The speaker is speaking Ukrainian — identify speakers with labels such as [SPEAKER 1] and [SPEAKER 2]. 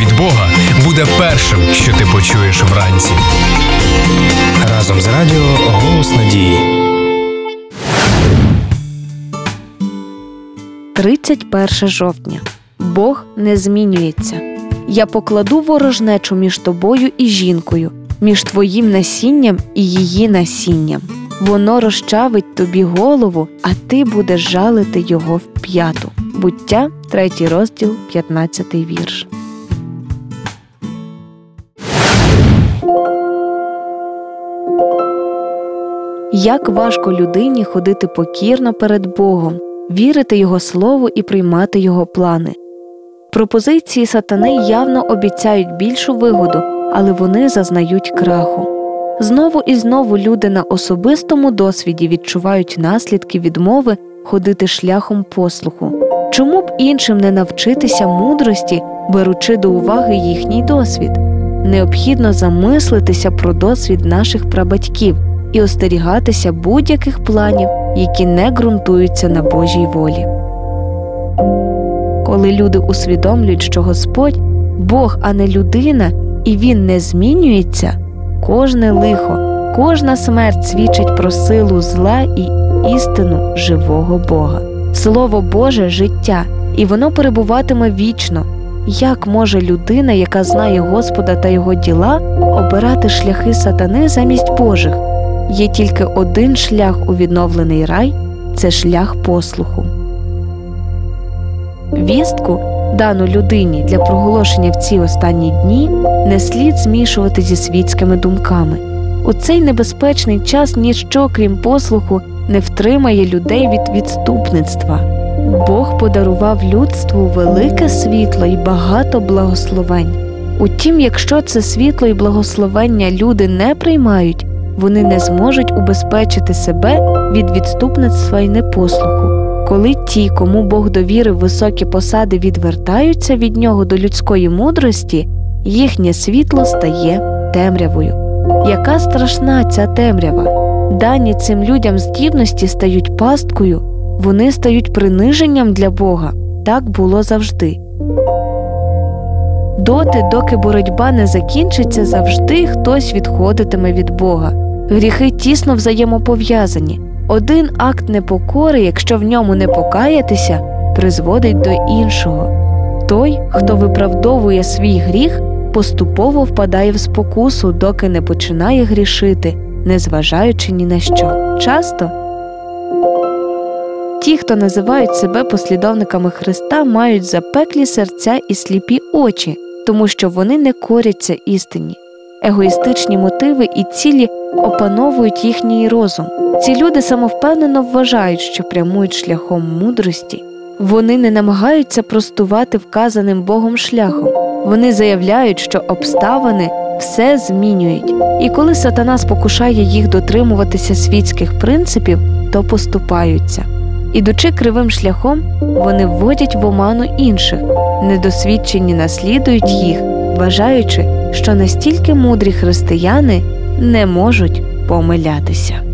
[SPEAKER 1] від Бога буде першим, що ти почуєш вранці.
[SPEAKER 2] Разом з радіо «Голос надії».
[SPEAKER 3] 31 жовтня. Бог не змінюється. Я покладу ворожнечу між тобою і жінкою, між твоїм насінням і її насінням. Воно розчавить тобі голову, а ти будеш жалити його в п'яту. Буття, 3 розділ, 15 вірш. Як важко людині ходити покірно перед Богом, вірити Його Слову і приймати Його плани. Пропозиції сатани явно обіцяють більшу вигоду, але вони зазнають краху. Знову і знову люди на особистому досвіді відчувають наслідки відмови ходити шляхом послуху. Чому б іншим не навчитися мудрості, беручи до уваги їхній досвід? Необхідно замислитися про досвід наших прабатьків і остерігатися будь-яких планів, які не ґрунтуються на Божій волі. Коли люди усвідомлюють, що Господь – Бог, а не людина, і Він не змінюється, кожне лихо, кожна смерть свідчить про силу зла і істину живого Бога. Слово Боже – життя, і воно перебуватиме вічно. Як може людина, яка знає Господа та Його діла, обирати шляхи сатани замість Божих? Є тільки один шлях у відновлений рай – це шлях послуху. Вістку, дану людині для проголошення в ці останні дні, не слід змішувати зі світськими думками. У цей небезпечний час ніщо, крім послуху, не втримає людей від відступництва. Бог подарував людству велике світло і багато благословень. Утім, якщо це світло і благословення люди не приймають, вони не зможуть убезпечити себе від відступництва і непослуху. Коли ті, кому Бог довірив високі посади, відвертаються від нього до людської мудрості, їхнє світло стає темрявою. Яка страшна ця темрява! Дані цим людям здібності стають пасткою, вони стають приниженням для Бога. Так було завжди. Доки боротьба не закінчиться, завжди хтось відходитиме від Бога. Гріхи тісно взаємопов'язані. Один акт непокори, якщо в ньому не покаятися, призводить до іншого. Той, хто виправдовує свій гріх, поступово впадає в спокусу, доки не починає грішити, незважаючи ні на що. Часто ті, хто називають себе послідовниками Христа, мають запеклі серця і сліпі очі, тому що вони не коряться істині. Егоїстичні мотиви і цілі опановують їхній розум. Ці люди самовпевнено вважають, що прямують шляхом мудрості. Вони не намагаються простувати вказаним Богом шляхом. Вони заявляють, що обставини все змінюють. І коли сатана спокушає їх дотримуватися світських принципів, то поступаються. Ідучи кривим шляхом, вони вводять в оману інших. Недосвідчені наслідують їх, вважаючи, що настільки мудрі християни не можуть помилятися.